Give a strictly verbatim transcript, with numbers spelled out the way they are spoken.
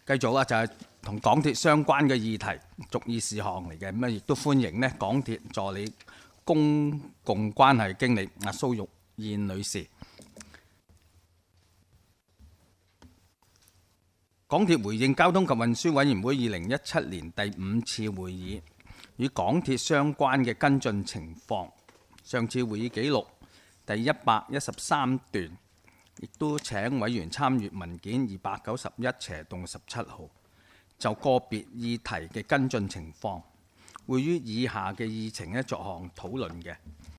繼續啦，就係同港鐵相關嘅議題，逐議事項嚟嘅。咁啊，亦都歡迎呢港鐵助理公共關係經理阿蘇玉燕女士。港鐵回應交通及運輸委員會二零一七年第五次會議與港鐵相關嘅跟進情況。上次會議記錄第一百一十三段，亦都請委員參閱文件二百九十一斜洞十七號，就個別議題嘅跟進情況，會於以下嘅議程咧作項討論嘅。